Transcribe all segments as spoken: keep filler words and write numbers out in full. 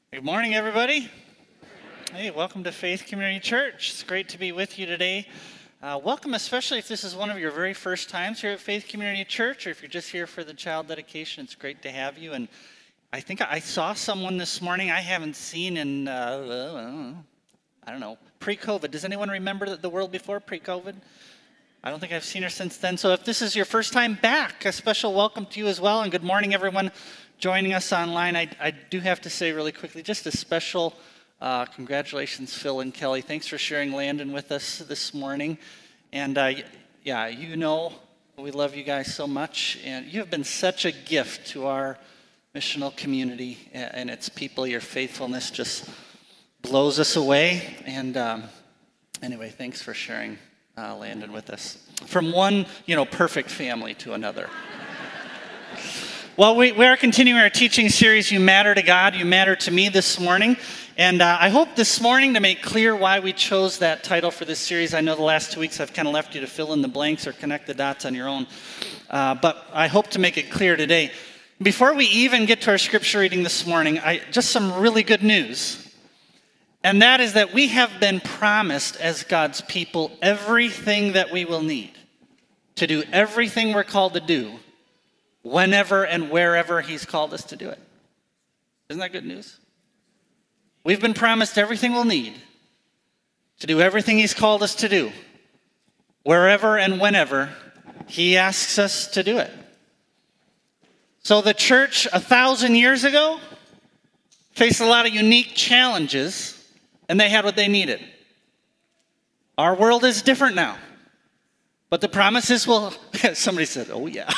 Good morning, everybody. Hey, welcome to Faith Community Church. It's great to be with you today. Uh, welcome, especially if this is one of your very first times here at Faith Community Church, or if you're just here for the child dedication. It's great to have you. And I think I saw someone this morning I haven't seen in, uh, I don't know, pre-COVID. Does anyone remember the world before pre-COVID? I don't think I've seen her since then. So if this is your first time back, a special welcome to you as well. And good morning, everyone joining us online. I, I do have to say really quickly, just a special uh, congratulations, Phil and Kelly. Thanks for sharing Landon with us this morning. And uh, yeah, you know we love you guys so much. And you have been such a gift to our missional community and its people. Your faithfulness just blows us away. And um, anyway, thanks for sharing uh, Landon with us. From one, you know, perfect family to another. Well, we, we are continuing our teaching series, You Matter to God, You Matter to Me, this morning. And uh, I hope this morning to make clear why we chose that title for this series. I know the last two weeks I've kind of left you to fill in the blanks or connect the dots on your own. Uh, but I hope to make it clear today. Before we even get to our scripture reading this morning, I, just some really good news. And that is that we have been promised as God's people everything that we will need to do everything we're called to do whenever and wherever he's called us to do it. Isn't that good news? We've been promised everything we'll need to do everything he's called us to do, wherever and whenever he asks us to do it. So the church a thousand years ago faced a lot of unique challenges, and they had what they needed. Our world is different now, but the promises will, somebody said, oh yeah.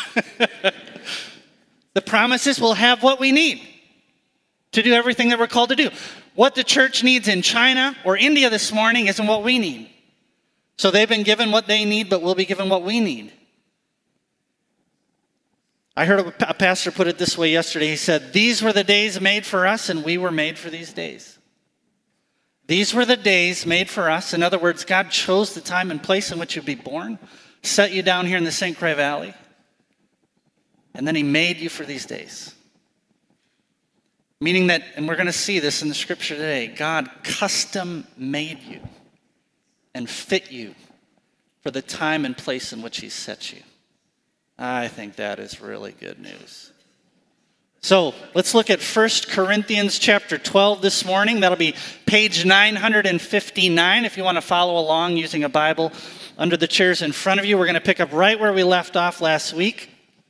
The promises will have what we need to do everything that we're called to do. What the church needs in China or India this morning isn't what we need. So they've been given what they need, but we'll be given what we need. I heard a pastor put it this way yesterday. He said, these were the days made for us, and we were made for these days. These were the days made for us. In other words, God chose the time and place in which you'd be born, set you down here in the Saint Croix Valley, and then he made you for these days. Meaning that, and we're going to see this in the scripture today, God custom made you and fit you for the time and place in which he set you. I think that is really good news. So let's look at First Corinthians chapter twelve this morning. That'll be page nine hundred fifty-nine if you want to follow along using a Bible under the chairs in front of you. We're going to pick up right where we left off last week.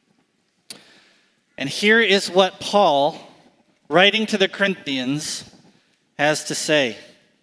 And here is what Paul, writing to the Corinthians, has to say.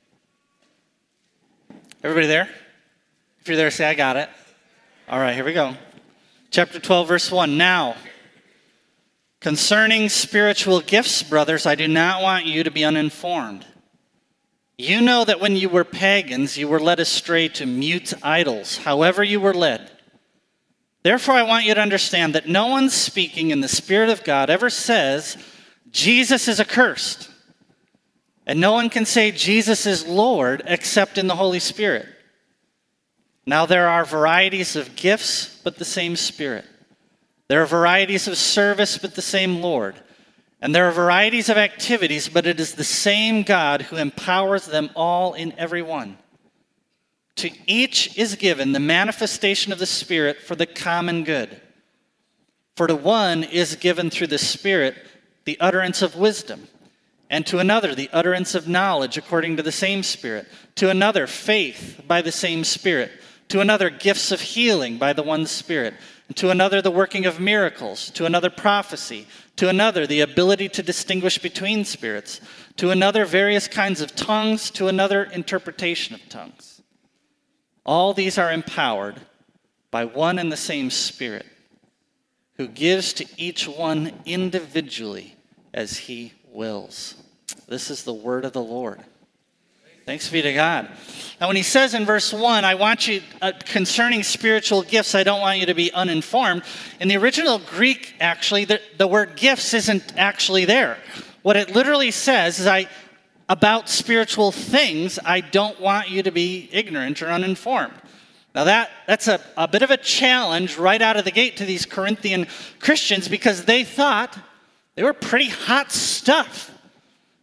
Everybody there? If you're there, say, I got it. All right, here we go. Chapter twelve, verse one. Now, concerning spiritual gifts, brothers, I do not want you to be uninformed. You know that when you were pagans, you were led astray to mute idols, however you were led. Therefore, I want you to understand that no one speaking in the Spirit of God ever says, Jesus is accursed. And no one can say Jesus is Lord except in the Holy Spirit. Now there are varieties of gifts, but the same Spirit. There are varieties of service, but the same Lord. And there are varieties of activities, but it is the same God who empowers them all in every one. To each is given the manifestation of the Spirit for the common good. For to one is given through the Spirit the utterance of wisdom, and to another the utterance of knowledge according to the same Spirit, to another faith by the same Spirit, to another gifts of healing by the one Spirit, and to another the working of miracles, to another prophecy, to another the ability to distinguish between spirits, to another various kinds of tongues, to another interpretation of tongues. All these are empowered by one and the same Spirit, who gives to each one individually as he wills. This is the word of the Lord. Thanks be to God. Now, when he says in verse one, I want you, uh, concerning spiritual gifts, I don't want you to be uninformed. In the original Greek, actually, the, the word gifts isn't actually there. What it literally says is, I, about spiritual things, I don't want you to be ignorant or uninformed. Now that, that's a, a bit of a challenge right out of the gate to these Corinthian Christians, because they thought they were pretty hot stuff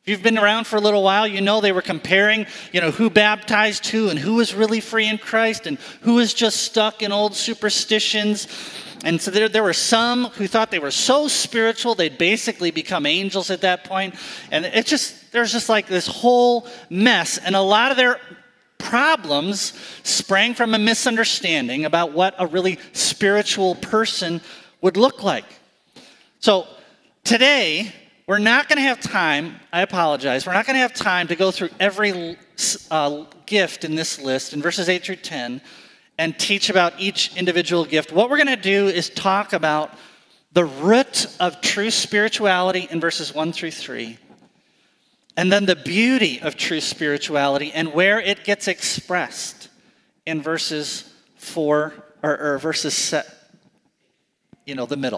If you've been around for a little while, you know they were comparing, you know, who baptized who and who was really free in Christ and who was just stuck in old superstitions. And so there, there were some who thought they were so spiritual, they'd basically become angels at that point. And it just, there's just like this whole mess. And a lot of their problems sprang from a misunderstanding about what a really spiritual person would look like. So today, we're not going to have time, I apologize, we're not going to have time to go through every uh, gift in this list in verses eight through ten and teach about each individual gift. What we're going to do is talk about the root of true spirituality in verses one through three, and then the beauty of true spirituality and where it gets expressed in verses four, or, or verses set, you know, the middle.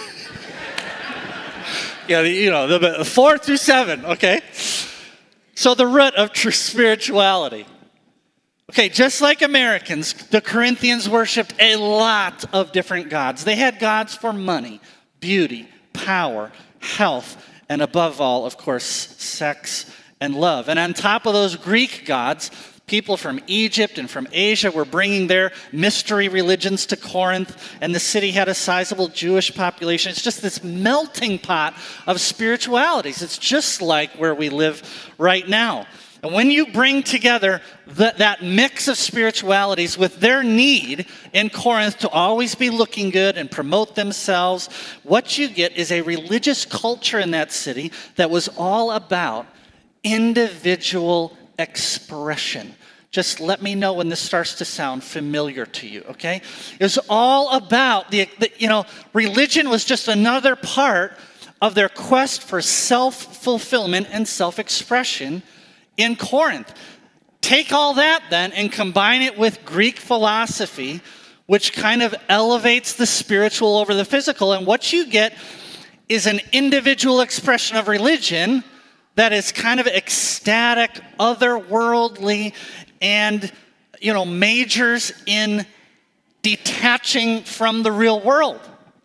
Yeah, you know, the four through seven, okay? So the root of true spirituality. Okay, just like Americans, the Corinthians worshiped a lot of different gods. They had gods for money, beauty, power, health, and above all, of course, sex and love. And on top of those Greek gods, people from Egypt and from Asia were bringing their mystery religions to Corinth, and the city had a sizable Jewish population. It's just this melting pot of spiritualities. It's just like where we live right now. And when you bring together the, that mix of spiritualities with their need in Corinth to always be looking good and promote themselves, what you get is a religious culture in that city that was all about individual expression. Just let me know when this starts to sound familiar to you, okay? It was all about, the, the you know, religion was just another part of their quest for self-fulfillment and self-expression in Corinth. Take all that then and combine it with Greek philosophy, which kind of elevates the spiritual over the physical, and what you get is an individual expression of religion that is kind of ecstatic, otherworldly, and, you know, majors in detaching from the real world.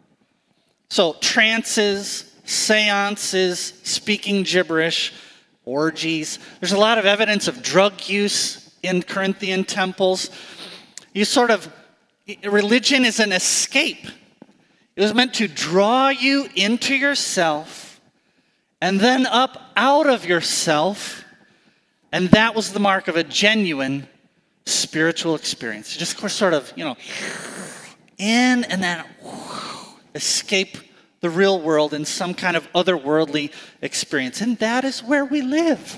So trances, seances, speaking gibberish, orgies. There's a lot of evidence of drug use in Corinthian temples. You sort of, religion is an escape. It was meant to draw you into yourself and then up out of yourself, and that was the mark of a genuine spiritual experience. Just sort of, you know, in and then escape the real world in some kind of otherworldly experience. And that is where we live.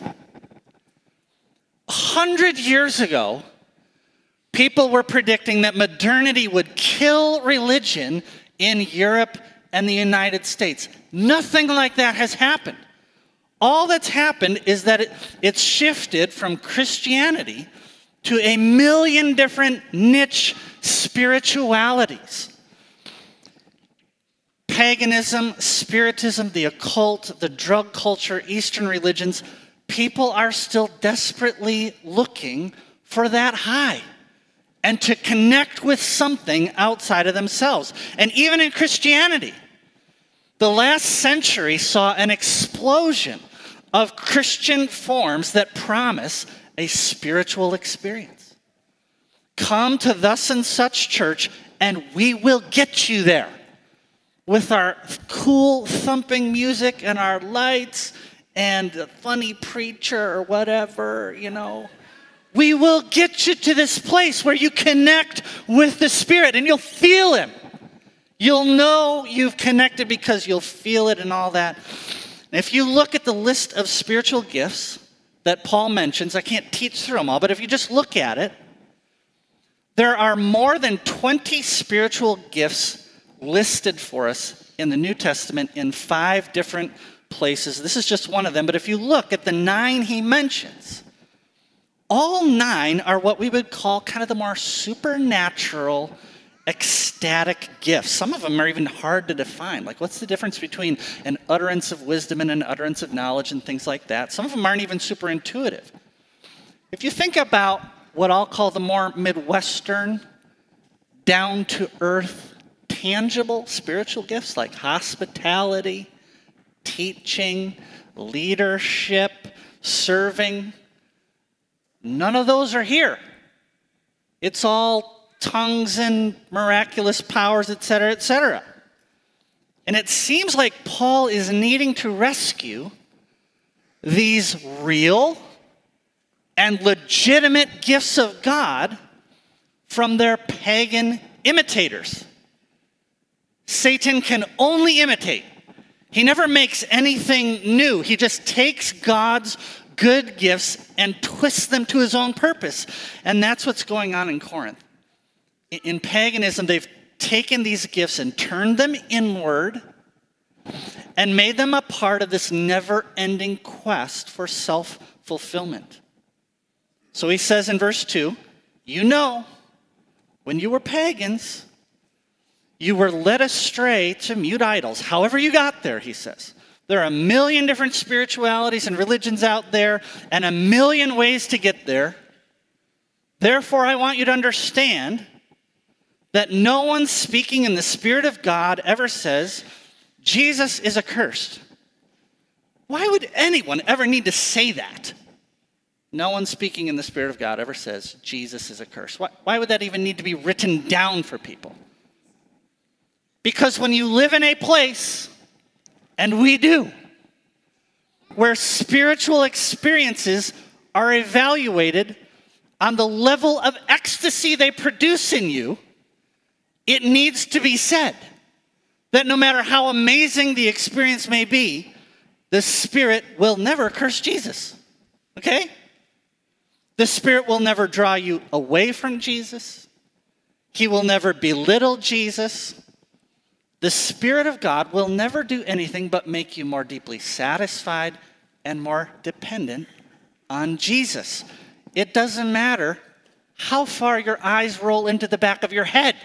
A hundred years ago, people were predicting that modernity would kill religion in Europe and the United States. Nothing like that has happened. All that's happened is that it, it's shifted from Christianity to a million different niche spiritualities. Paganism, spiritism, the occult, the drug culture, Eastern religions, people are still desperately looking for that high and to connect with something outside of themselves. And even in Christianity, the last century saw an explosion of Christian forms that promise a spiritual experience. Come to thus and such church, and we will get you there. With our cool thumping music and our lights and a funny preacher or whatever, you know. We will get you to this place where you connect with the Spirit and you'll feel Him. You'll know you've connected because you'll feel it and all that. And if you look at the list of spiritual gifts that Paul mentions, I can't teach through them all, but if you just look at it, there are more than twenty spiritual gifts listed for us in the New Testament in five different places. This is just one of them, but if you look at the nine he mentions, all nine are what we would call kind of the more supernatural, ecstatic gifts. Some of them are even hard to define. Like, what's the difference between an utterance of wisdom and an utterance of knowledge and things like that? Some of them aren't even super intuitive. If you think about what I'll call the more Midwestern, down-to-earth, tangible spiritual gifts like hospitality, teaching, leadership, serving. None of those are here. It's all tongues and miraculous powers, et cetera, et cetera. And it seems like Paul is needing to rescue these real and legitimate gifts of God from their pagan imitators. Satan can only imitate. He never makes anything new. He just takes God's good gifts and twists them to his own purpose. And that's what's going on in Corinth. In paganism, they've taken these gifts and turned them inward and made them a part of this never-ending quest for self-fulfillment. So he says in verse two, you know, when you were pagans, you were led astray to mute idols. However you got there, he says. There are a million different spiritualities and religions out there and a million ways to get there. Therefore, I want you to understand that no one speaking in the Spirit of God ever says, Jesus is accursed. Why would anyone ever need to say that? No one speaking in the Spirit of God ever says, Jesus is accursed. Why, why would that even need to be written down for people? Because when you live in a place, and we do, where spiritual experiences are evaluated on the level of ecstasy they produce in you, it needs to be said that no matter how amazing the experience may be, the Spirit will never curse Jesus. Okay? The Spirit will never draw you away from Jesus. He will never belittle Jesus. The Spirit of God will never do anything but make you more deeply satisfied and more dependent on Jesus. It doesn't matter how far your eyes roll into the back of your head.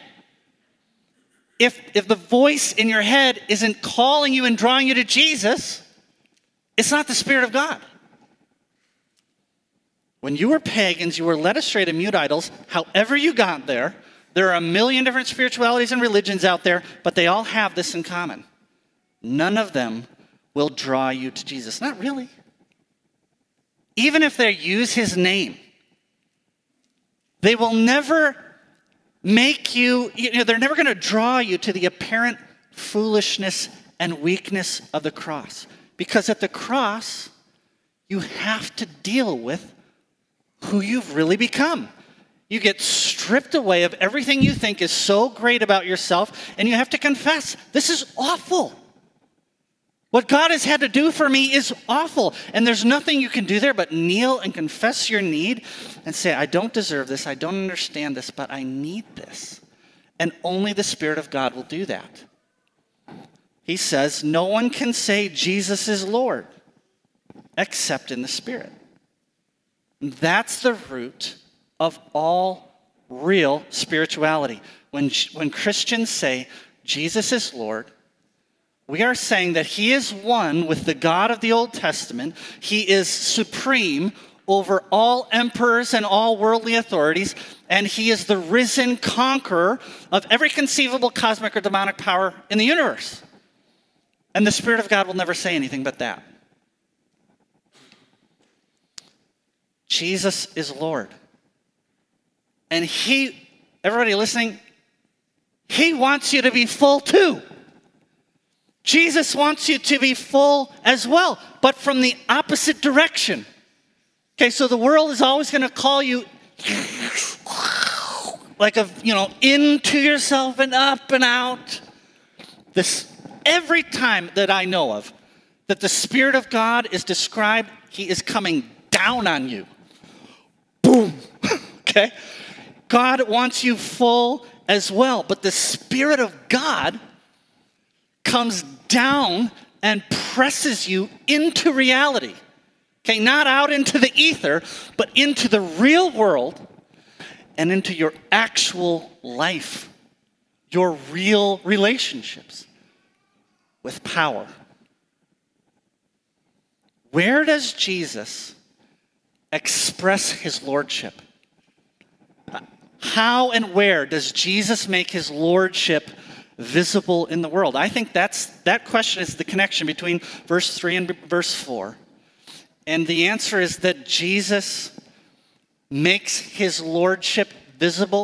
If, if the voice in your head isn't calling you and drawing you to Jesus, it's not the Spirit of God. When you were pagans, you were led astray to mute idols. However you got there, there are a million different spiritualities and religions out there, but they all have this in common. None of them will draw you to Jesus. Not really. Even if they use his name, they will never make you, you know, they're never going to draw you to the apparent foolishness and weakness of the cross. Because at the cross, you have to deal with who you've really become. You get stripped away of everything you think is so great about yourself, and you have to confess, this is awful. What God has had to do for me is awful, and there's nothing you can do there but kneel and confess your need and say, I don't deserve this, I don't understand this, but I need this. And only the Spirit of God will do that. He says, no one can say Jesus is Lord except in the Spirit. That's the root of all real spirituality. When, when Christians say Jesus is Lord, we are saying that he is one with the God of the Old Testament. He is supreme over all emperors and all worldly authorities, and he is the risen conqueror of every conceivable cosmic or demonic power in the universe. And the Spirit of God will never say anything but that. Jesus is Lord. And he, everybody listening, he wants you to be full too. Jesus wants you to be full as well, but from the opposite direction. Okay, so the world is always going to call you like a, you know, into yourself and up and out. This, every time that I know of that the Spirit of God is described, he is coming down on you. Boom. Okay? God wants you full as well, but the Spirit of God comes down and presses you into reality. Okay, not out into the ether, but into the real world and into your actual life, your real relationships with power. Where does Jesus express his lordship? How and where does Jesus make his lordship visible in the world? I think that's that question is the connection between verse three and verse four. And the answer is that Jesus makes his lordship visible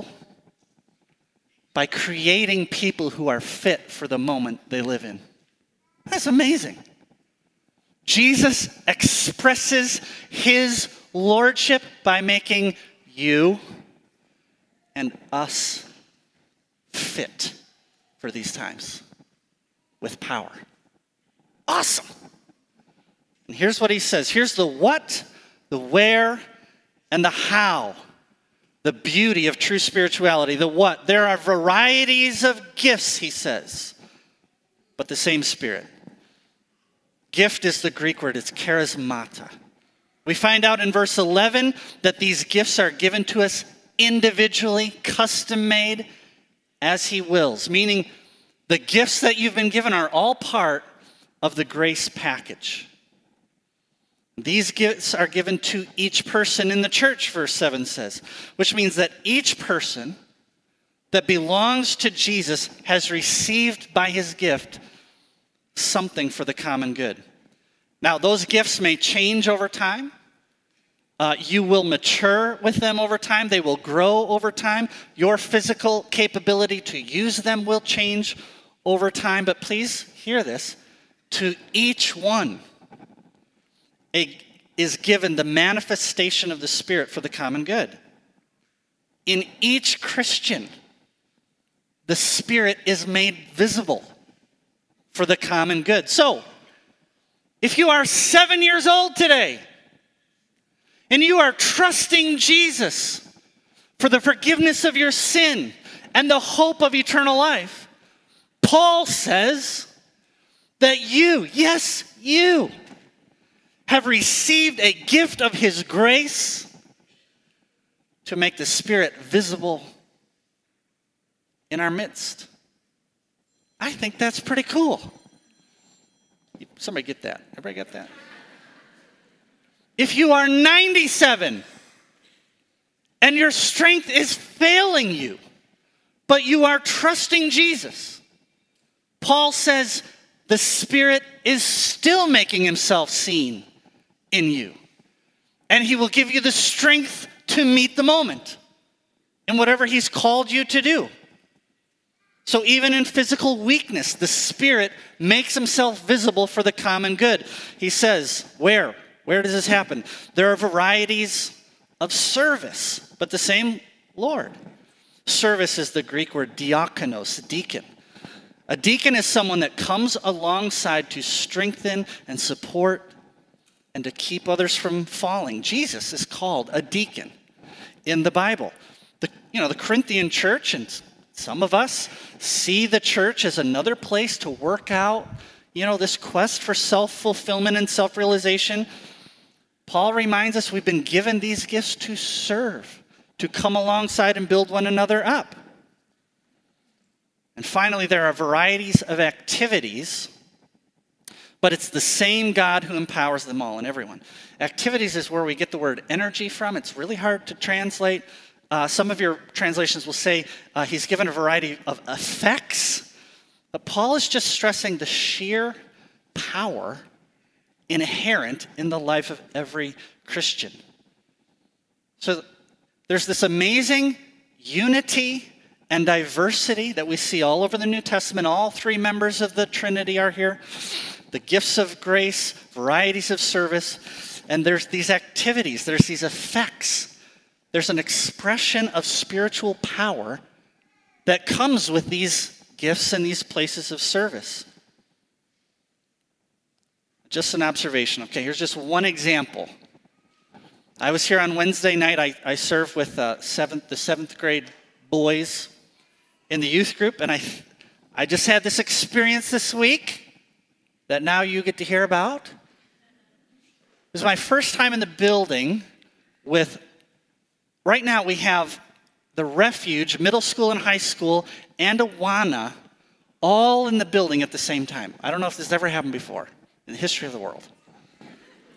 by creating people who are fit for the moment they live in. That's amazing. Jesus expresses his lordship by making you and us fit for these times with power. Awesome. And here's what he says. Here's the what, the where, and the how. The beauty of true spirituality. The what? There are varieties of gifts, he says, but the same Spirit. Gift is the Greek word. It's charismata. We find out in verse eleven that these gifts are given to us individually, custom-made, as he wills. Meaning the gifts that you've been given are all part of the grace package. These gifts are given to each person in the church, verse seven says, which means that each person that belongs to Jesus has received by his gift something for the common good. Now, those gifts may change over time. Uh, you will mature with them over time. They will grow over time. Your physical capability to use them will change over time. But please hear this. To each one a, is given the manifestation of the Spirit for the common good. In each Christian, the Spirit is made visible for the common good. So, if you are seven years old today, and you are trusting Jesus for the forgiveness of your sin and the hope of eternal life, Paul says that you, yes, you, have received a gift of his grace to make the Spirit visible in our midst. I think that's pretty cool. Somebody get that? Everybody get that? If you are ninety-seven and your strength is failing you, but you are trusting Jesus, Paul says the Spirit is still making himself seen in you. And he will give you the strength to meet the moment in whatever he's called you to do. So even in physical weakness, the Spirit makes himself visible for the common good. He says, where? Where does this happen? There are varieties of service, but the same Lord. Service is the Greek word diakonos, deacon. A deacon is someone that comes alongside to strengthen and support and to keep others from falling. Jesus is called a deacon in the Bible. The, you know, the Corinthian church, and some of us see the church as another place to work out, you know, this quest for self-fulfillment and self-realization. Paul reminds us we've been given these gifts to serve, to come alongside and build one another up. And finally, there are varieties of activities, but it's the same God who empowers them all and everyone. Activities is where we get the word energy from. It's really hard to translate. Uh, some of your translations will say uh, he's given a variety of effects. But Paul is just stressing the sheer power inherent in the life of every Christian. So there's this amazing unity and diversity that we see all over the New Testament. All three members of the Trinity are here. The gifts of grace, varieties of service, and there's these activities, there's these effects. There's an expression of spiritual power that comes with these gifts and these places of service. Just an observation. Okay, here's just one example. I was here on Wednesday night. I, I served with uh, seventh, the seventh grade boys in the youth group, and I, I just had this experience this week that now you get to hear about. It was my first time in the building with, right now we have the Refuge, middle school and high school, and Awana all in the building at the same time. I don't know if this has ever happened before in the history of the world.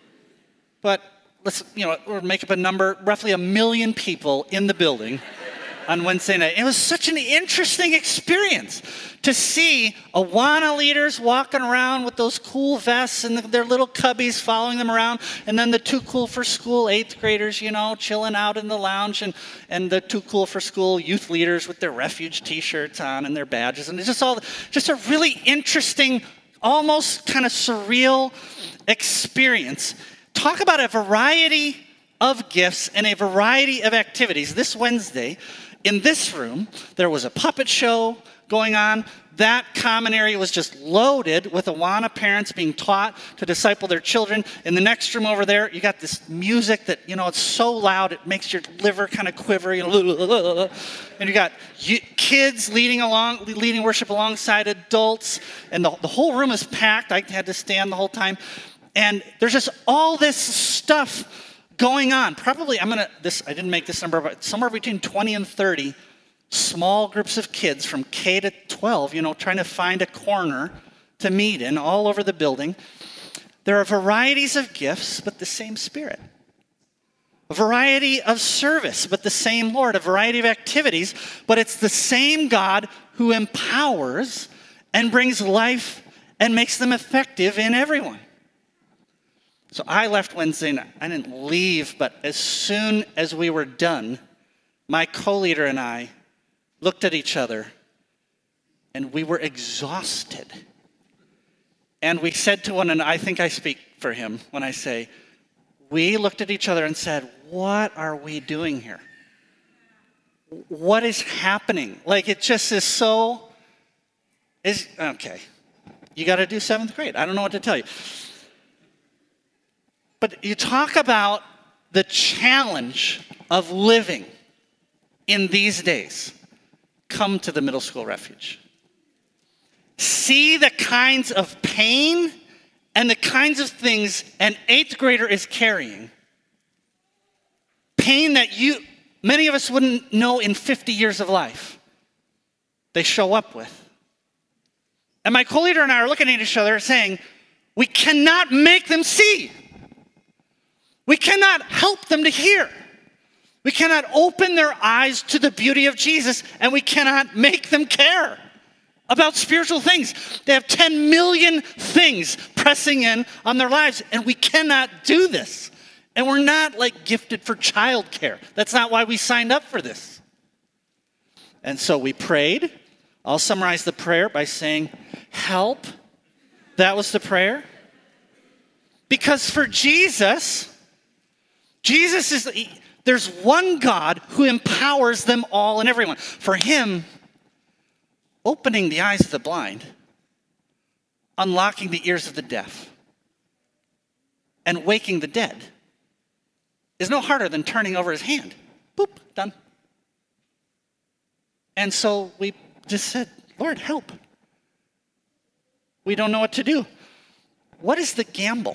But let's, you know, we'll make up a number, roughly a million people in the building on Wednesday night. It was such an interesting experience to see Awana leaders walking around with those cool vests and their little cubbies following them around, and then the Too Cool for School eighth graders, you know, chilling out in the lounge, and, and the Too Cool for School youth leaders with their refuge t-shirts on and their badges. And it's just all, just a really interesting, almost kind of surreal experience. Talk about a variety of gifts and a variety of activities. This Wednesday, in this room, there was a puppet show going on. That common area was just loaded with Awana parents being taught to disciple their children. In the next room over there, you got this music that, you know, it's so loud, it makes your liver kind of quiver. You know, and you got kids leading along, leading worship alongside adults. And the, the whole room is packed. I had to stand the whole time. And there's just all this stuff going on. Probably, I'm going to, this, I didn't make this number, but somewhere between twenty and thirty small groups of kids from K to twelve, you know, trying to find a corner to meet in all over the building. There are varieties of gifts, but the same Spirit. A variety of service, but the same Lord. A variety of activities, but it's the same God who empowers and brings life and makes them effective in everyone. So I left Wednesday night. I didn't leave, but as soon as we were done, my co-leader and I looked at each other, and we were exhausted. And we said to one another, I think I speak for him when I say, we looked at each other and said, what are we doing here? What is happening? Like, it just is so, is okay. You got to do seventh grade. I don't know what to tell you. But you talk about the challenge of living in these days. Come to the Middle School Refuge. See the kinds of pain and the kinds of things an eighth grader is carrying. Pain that you, many of us wouldn't know in fifty years of life. They show up with. And my co-leader and I are looking at each other saying, we cannot make them see. We cannot help them to hear. We cannot open their eyes to the beauty of Jesus, and we cannot make them care about spiritual things. They have ten million things pressing in on their lives, and we cannot do this. And we're not like gifted for childcare. That's not why we signed up for this. And so we prayed. I'll summarize the prayer by saying, help. That was the prayer. Because for Jesus, Jesus is, there's one God who empowers them all and everyone. For him, opening the eyes of the blind, unlocking the ears of the deaf, and waking the dead is no harder than turning over his hand. Boop, done. And so we just said, Lord, help. We don't know what to do. What is the gamble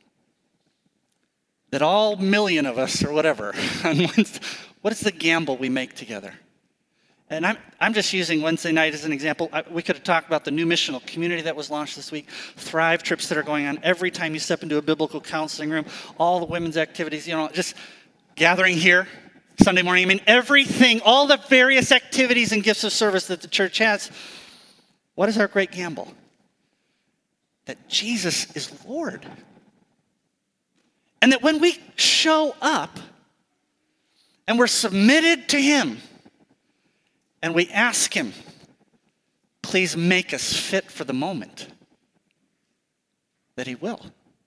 that all million of us, or whatever, on Wednesday, what is the gamble we make together? And I'm, I'm just using Wednesday night as an example. I, we could have talked about the new missional community that was launched this week, Thrive trips that are going on every time you step into a biblical counseling room, all the women's activities, you know, just gathering here Sunday morning. I mean, everything, all the various activities and gifts of service that the church has. What is our great gamble? That Jesus is Lord. And that when we show up and we're submitted to him and we ask him, please make us fit for the moment, that he will.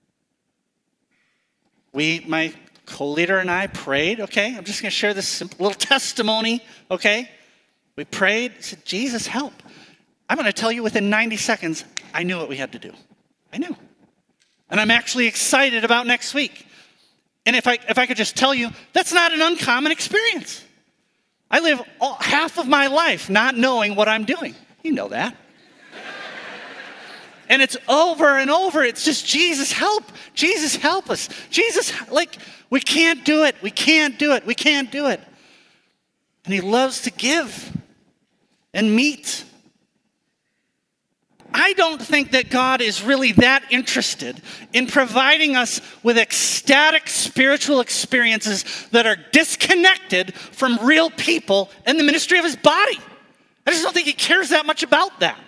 We, my co-leader and I prayed, okay? I'm just going to share this simple little testimony, okay? We prayed, said, Jesus, help. I'm going to tell you within ninety seconds, I knew what we had to do. I knew. And I'm actually excited about next week. And if I if I could just tell you, that's not an uncommon experience. I live all, half of my life not knowing what I'm doing. You know that. And it's over and over. It's just, Jesus, help. Jesus, help us. Jesus, like, we can't do it. We can't do it. We can't do it. And he loves to give and meet. I don't think that God is really that interested in providing us with ecstatic spiritual experiences that are disconnected from real people and the ministry of his body. I just don't think he cares that much about that.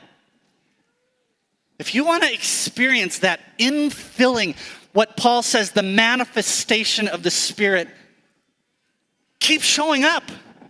If you want to experience that infilling, what Paul says, the manifestation of the Spirit, keep showing up.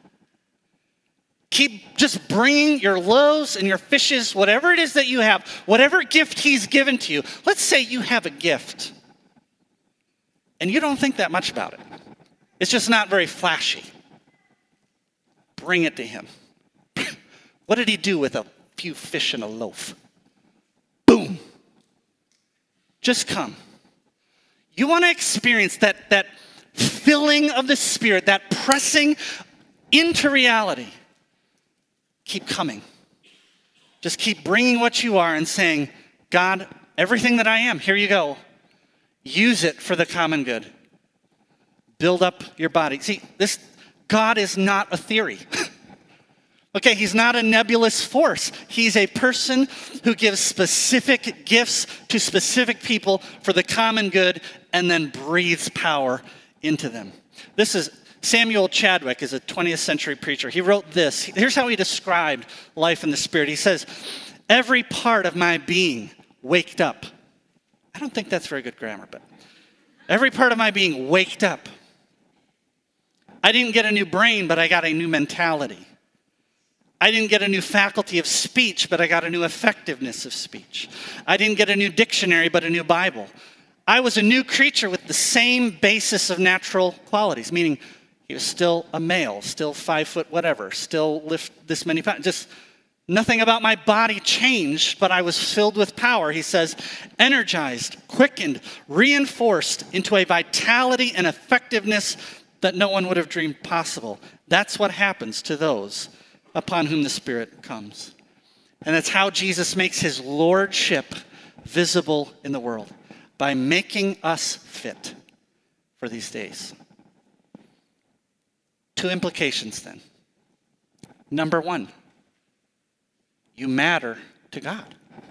Keep just bringing your loaves and your fishes, whatever it is that you have, whatever gift he's given to you. Let's say you have a gift and you don't think that much about it. It's just not very flashy. Bring it to him. What did he do with a few fish and a loaf? Boom. Just come. You want to experience that, that filling of the Spirit, that pressing into reality. Keep coming. Just keep bringing what you are and saying, God, everything that I am, here you go. Use it for the common good. Build up your body. See, this God is not a theory. Okay, he's not a nebulous force. He's a person who gives specific gifts to specific people for the common good and then breathes power into them. This is Samuel Chadwick is a twentieth century preacher. He wrote this. Here's how he described life in the Spirit. He says, every part of my being waked up. I don't think that's very good grammar, but every part of my being waked up. I didn't get a new brain, but I got a new mentality. I didn't get a new faculty of speech, but I got a new effectiveness of speech. I didn't get a new dictionary, but a new Bible. I was a new creature with the same basis of natural qualities, meaning he was still a male, still five foot whatever, still lift this many pounds. Just nothing about my body changed, but I was filled with power. He says, energized, quickened, reinforced into a vitality and effectiveness that no one would have dreamed possible. That's what happens to those upon whom the Spirit comes. And that's how Jesus makes his lordship visible in the world, by making us fit for these days. Two implications then. Number one, you matter to God.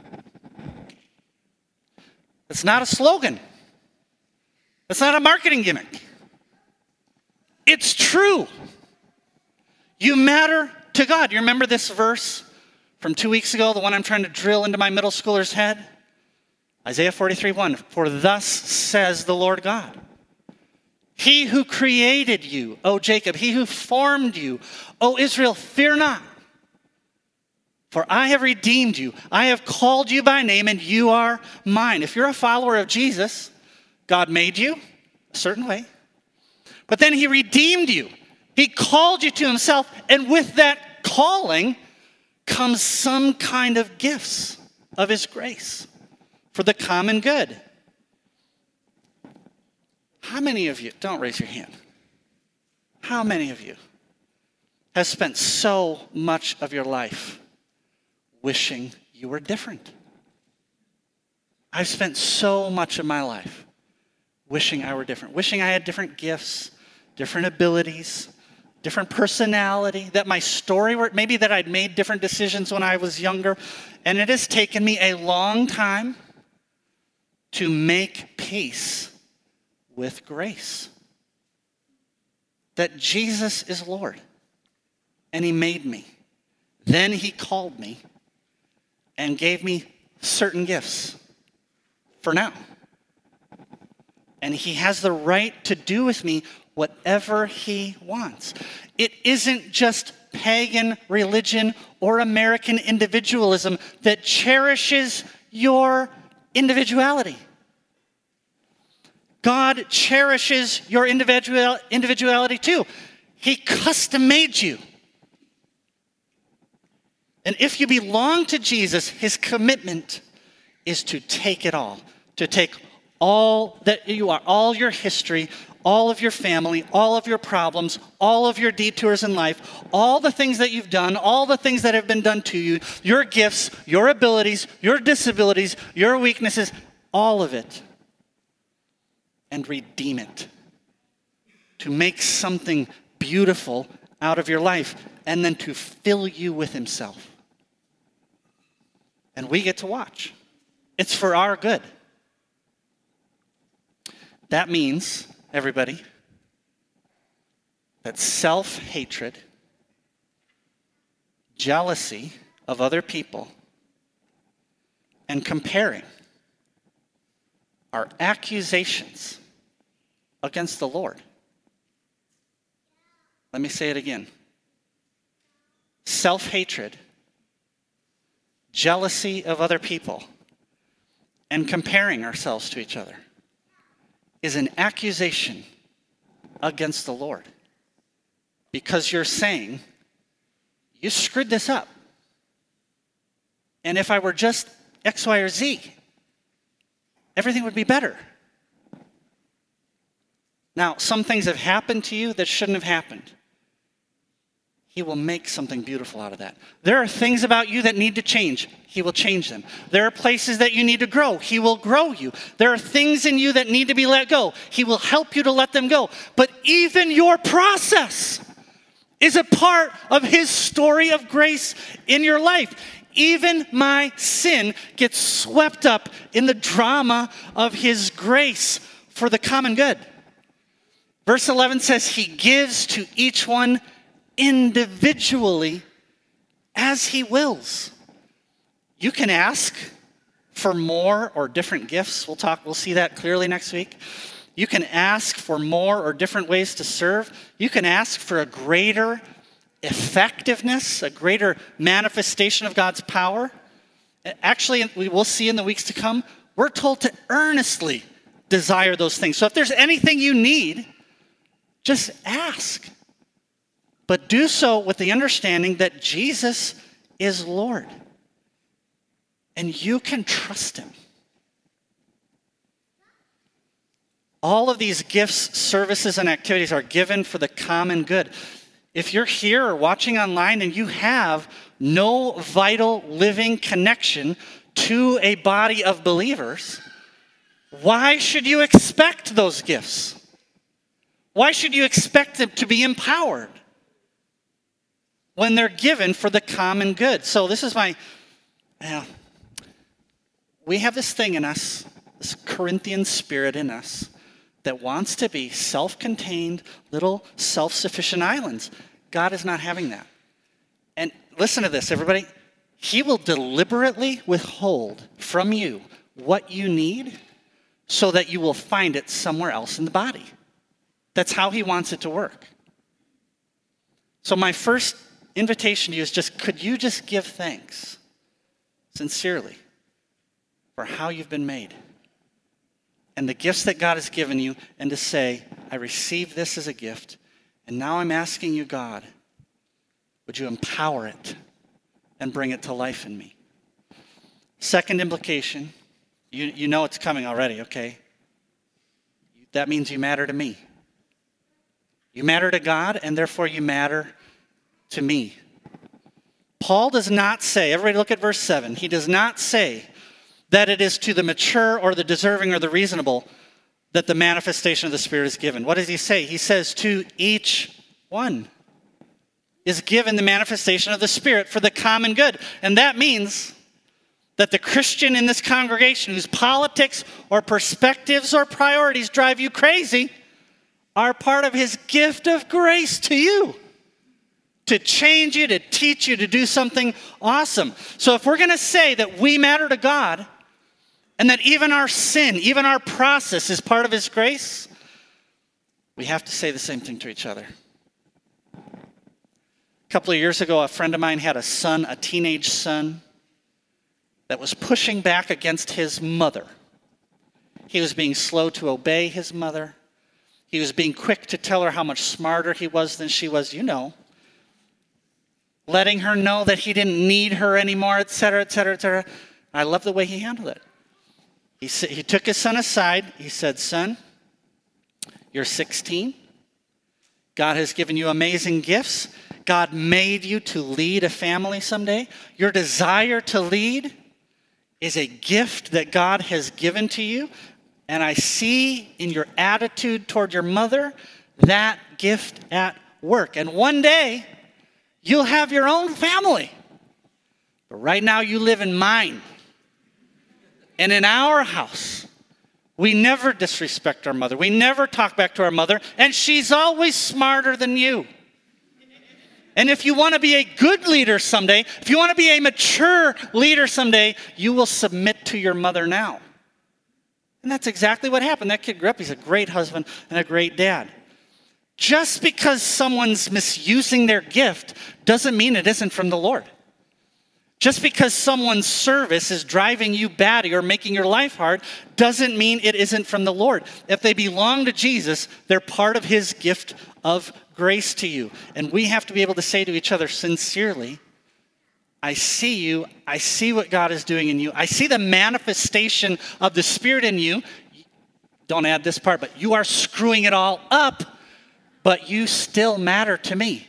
It's not a slogan. It's not a marketing gimmick. It's true. You matter to God. You remember this verse from two weeks ago, the one I'm trying to drill into my middle schooler's head? Isaiah forty-three one, for thus says the Lord God. He who created you, O Jacob, he who formed you, O Israel, fear not. For I have redeemed you. I have called you by name, and you are mine. If you're a follower of Jesus, God made you a certain way. But then he redeemed you. He called you to himself, and with that calling comes some kind of gifts of his grace for the common good. How many of you, don't raise your hand, how many of you have spent so much of your life wishing you were different? I've spent so much of my life wishing I were different, wishing I had different gifts, different abilities, different personality, that my story were, maybe that I'd made different decisions when I was younger. And it has taken me a long time to make peace with grace. That Jesus is Lord, and he made me. Then he called me and gave me certain gifts for now. And he has the right to do with me whatever he wants. It isn't just pagan religion or American individualism that cherishes your individuality. God cherishes your individual, individuality too. He custom made you. And if you belong to Jesus, his commitment is to take it all, to take all that you are, all your history, all of your family, all of your problems, all of your detours in life, all the things that you've done, all the things that have been done to you, your gifts, your abilities, your disabilities, your weaknesses, all of it, and redeem it. To make something beautiful out of your life, and then to fill you with himself. and we get to watch. It's for our good. That means, everybody, that self-hatred, jealousy of other people, and comparing are accusations against the Lord. Let me say it again. Self-hatred, jealousy of other people, and comparing ourselves to each other is an accusation against the Lord. Because you're saying, you screwed this up. And if I were just X, Y, or Z, everything would be better. Now, some things have happened to you that shouldn't have happened. He will make something beautiful out of that. There are things about you that need to change. He will change them. There are places that you need to grow. He will grow you. There are things in you that need to be let go. He will help you to let them go. But even your process is a part of his story of grace in your life. Even my sin gets swept up in the drama of his grace for the common good. Verse eleven says he gives to each one individually as he wills. You can ask for more or different gifts. We'll talk, we'll see that clearly next week. You can ask for more or different ways to serve. You can ask for a greater effectiveness, a greater manifestation of God's power. Actually, we will see in the weeks to come, we're told to earnestly desire those things. So if there's anything you need, just ask. But do so with the understanding that Jesus is Lord. And you can trust him. All of these gifts, services, and activities are given for the common good. If you're here or watching online and you have no vital living connection to a body of believers, why should you expect those gifts? Why should you expect them to be empowered when they're given for the common good? So this is my, yeah, we have this thing in us, this Corinthian spirit in us, that wants to be self-contained, little self-sufficient islands. God is not having that. And listen to this, everybody. He will deliberately withhold from you what you need so that you will find it somewhere else in the body. That's how he wants it to work. So my first invitation to you is just, could you just give thanks sincerely for how you've been made and the gifts that God has given you, and to say, I receive this as a gift, and now I'm asking you, God, would you empower it and bring it to life in me? Second implication, you, you know it's coming already, okay? That means you matter to me. You matter to God, and therefore you matter to me. Paul does not say, everybody look at verse seven, he does not say that it is to the mature or the deserving or the reasonable that the manifestation of the Spirit is given. What does he say? He says to each one is given the manifestation of the Spirit for the common good. And that means that the Christian in this congregation whose politics or perspectives or priorities drive you crazy are part of his gift of grace to you, to change you, to teach you, to do something awesome. So if we're going to say that we matter to God, and that even our sin, even our process is part of his grace, we have to say the same thing to each other. A couple of years ago, a friend of mine had a son, a teenage son, that was pushing back against his mother. He was being slow to obey his mother. He was being quick to tell her how much smarter he was than she was, you know. Letting her know that he didn't need her anymore, et cetera, et cetera, et cetera. I love the way he handled it. He, sa- he took his son aside. He said, son, you're sixteen. God has given you amazing gifts. God made you to lead a family someday. Your desire to lead is a gift that God has given to you. And I see in your attitude toward your mother that gift at work. And one day, you'll have your own family. But right now you live in mine. And in our house, we never disrespect our mother. We never talk back to our mother. And she's always smarter than you. And if you want to be a good leader someday, if you want to be a mature leader someday, you will submit to your mother now. And that's exactly what happened. That kid grew up. He's a great husband and a great dad. Just because someone's misusing their gift doesn't mean it isn't from the Lord. Just because someone's service is driving you batty or making your life hard doesn't mean it isn't from the Lord. If they belong to Jesus, they're part of his gift of grace to you. And we have to be able to say to each other sincerely, I see you. I see what God is doing in you. I see the manifestation of the Spirit in you. Don't add this part, but you are screwing it all up, but you still matter to me.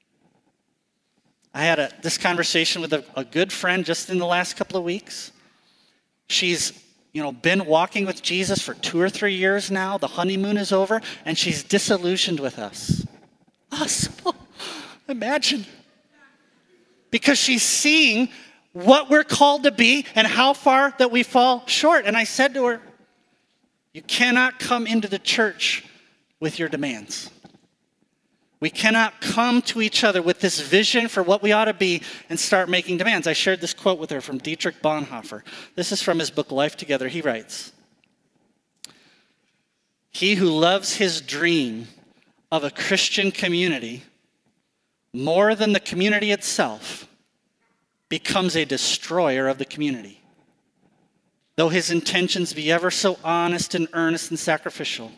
I had a, this conversation with a, a good friend just in the last couple of weeks. She's, you know, been walking with Jesus for two or three years now. The honeymoon is over, and she's disillusioned with us. Us? Imagine. Because she's seeing what we're called to be and how far that we fall short. And I said to her, you cannot come into the church with your demands. We cannot come to each other with this vision for what we ought to be and start making demands. I shared this quote with her from Dietrich Bonhoeffer. This is from his book, Life Together. He writes, he who loves his dream of a Christian community more than the community itself becomes a destroyer of the community. Though his intentions be ever so honest and earnest and sacrificial,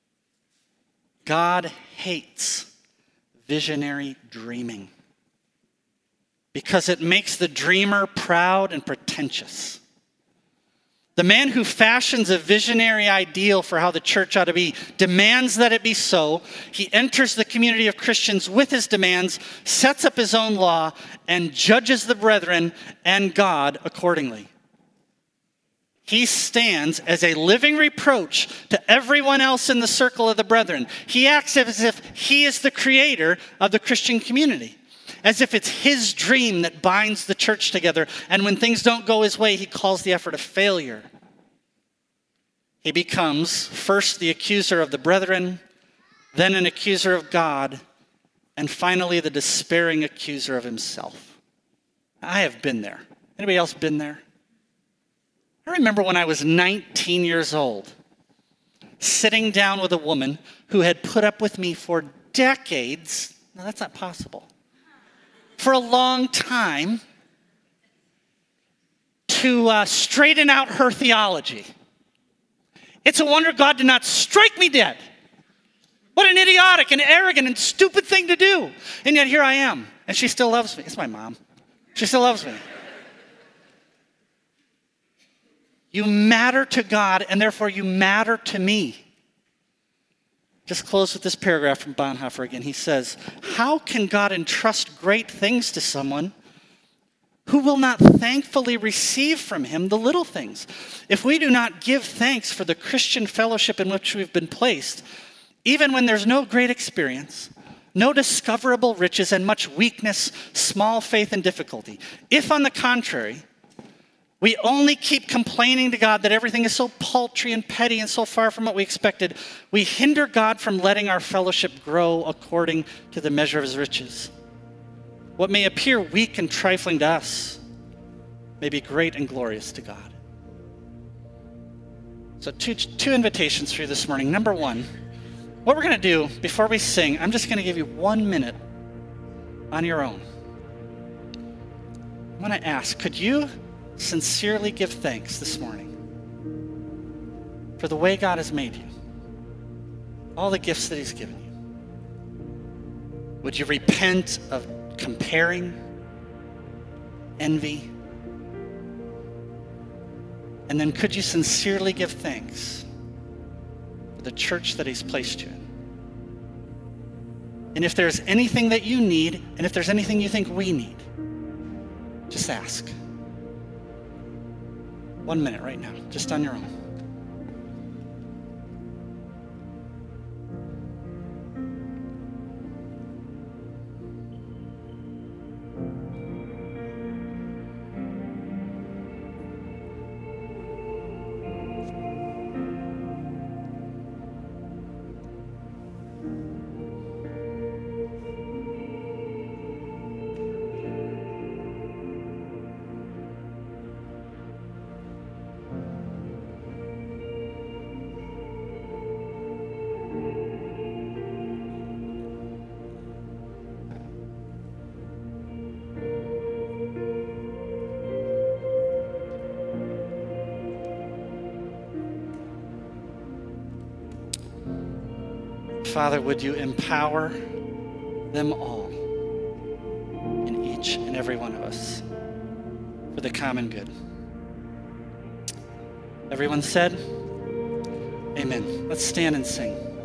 God hates visionary dreaming because it makes the dreamer proud and pretentious. The man who fashions a visionary ideal for how the church ought to be demands that it be so. He enters the community of Christians with his demands, sets up his own law, and judges the brethren and God accordingly. He stands as a living reproach to everyone else in the circle of the brethren. He acts as if he is the creator of the Christian community, as if it's his dream that binds the church together. And when things don't go his way, he calls the effort a failure. He becomes first the accuser of the brethren, then an accuser of God, and finally the despairing accuser of himself. I have been there. Anybody else been there? I remember when I was nineteen years old, sitting down with a woman who had put up with me for decades. No, that's not possible. For a long time, to uh, straighten out her theology. It's a wonder God did not strike me dead. What an idiotic and arrogant and stupid thing to do. And yet here I am, and she still loves me. It's my mom. She still loves me. You matter to God, and therefore you matter to me. Just close with this paragraph from Bonhoeffer again. He says, how can God entrust great things to someone who will not thankfully receive from him the little things? If we do not give thanks for the Christian fellowship in which we've been placed, even when there's no great experience, no discoverable riches, and much weakness, small faith, and difficulty. If, on the contrary, we only keep complaining to God that everything is so paltry and petty and so far from what we expected, we hinder God from letting our fellowship grow according to the measure of his riches. What may appear weak and trifling to us may be great and glorious to God. So two, two invitations for you this morning. Number one, what we're going to do before we sing, I'm just going to give you one minute on your own. I'm going to ask, could you sincerely give thanks this morning for the way God has made you, all the gifts that he's given you? Would you repent of comparing, envy? And then could you sincerely give thanks for the church that he's placed you in? And if there's anything that you need, and if there's anything you think we need, just ask. One minute right now, just on your own. Father, would you empower them all in each and every one of us for the common good. Everyone said, amen. Let's stand and sing.